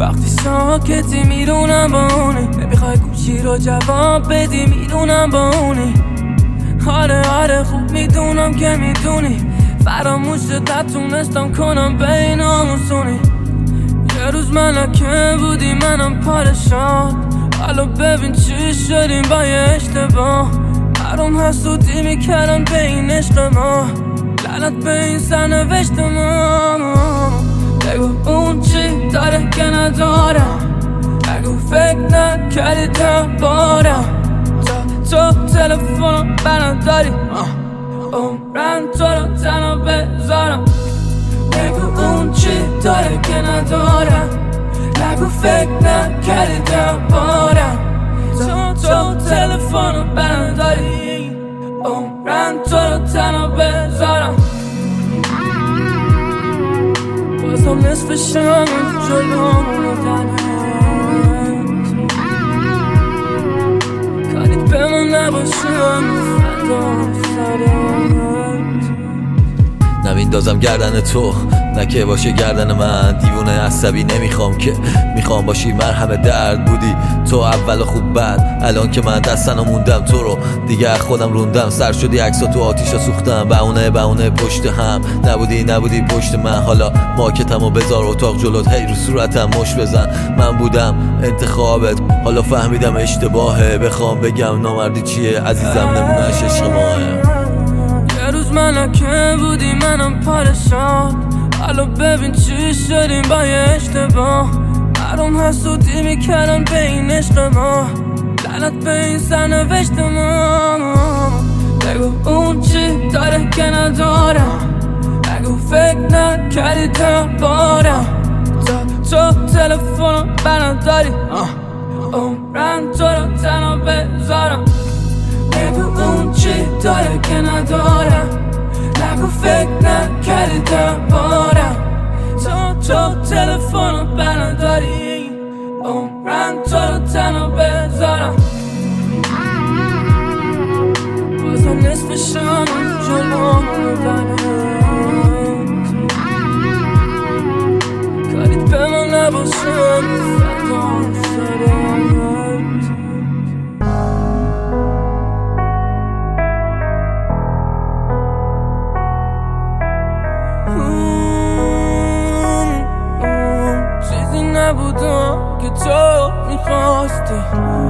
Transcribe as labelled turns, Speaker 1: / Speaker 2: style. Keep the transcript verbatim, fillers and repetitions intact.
Speaker 1: وقتی ساکتی میدونم با اونی، نمیخوای گوشی رو جواب بدی میدونم با اونی. آره آره خوب میدونم که میدونی فراموشت نتونستم کنم بین آموزونی. یه روز ملکه بودی منم پارشان، حالا ببین چی شدیم با یه اشتباه. برام حسودی میکردم به این عشق ما، لعنت به این سرنوشت ما. بگو اون چی داره که ندارم، بگو فکر نکردی تا بارم تا تو تلفنم برداری عمرم تو رو تنها بذارم. بگو اون چی داره که ندارم، نگو فکر نکردی تا بارم تا تو تلفنم برداری عمرم تو رو تنها بذارم. بازم نصف شم جلومونو دنت کاریت به من نباشم فدا سرت.
Speaker 2: نمیندازم گردن تو نه که باشه گردن من، دیوونه عصبی نمیخوام که، میخوام باشی مرهم درد. بودی تو اول خوب بعد، الان که من دستنو موندم تو رو دیگه خودم روندم. سر شدی عکسا تو آتیشا سوختم، بهونه بهونه پشت هم. نبودی نبودی پشت من، حالا ماکتمو بذار اتاق جلوت، هی رو صورتم مش بزن. من بودم انتخابت، حالا فهمیدم اشتباهه. بخوام بگم نامردی چیه عزیزم، نمونهش عشق ماه.
Speaker 1: یه روز ملکه بودی منم پارشان، حالا ببین چی شدیم با یه اشتباه. برام حسودی میکردم به این عشق ما، لعنت به این سرنوشت ما. بگو اون چی داره که ندارم، بگو فکر نکردی تا بارم تا تو تلفنم برداری عمرم تو رو تنها بذارم. بگو اون چی داره که ندارم، نگو فکر نکردی تا بارم تا تو تلفنم برداری عمرم تو رو تنها بذارم. بازم نصف شم جلومونو دنت کاریت به من نباشم فدا سرت. چیزی نبودم که تو میخواستی،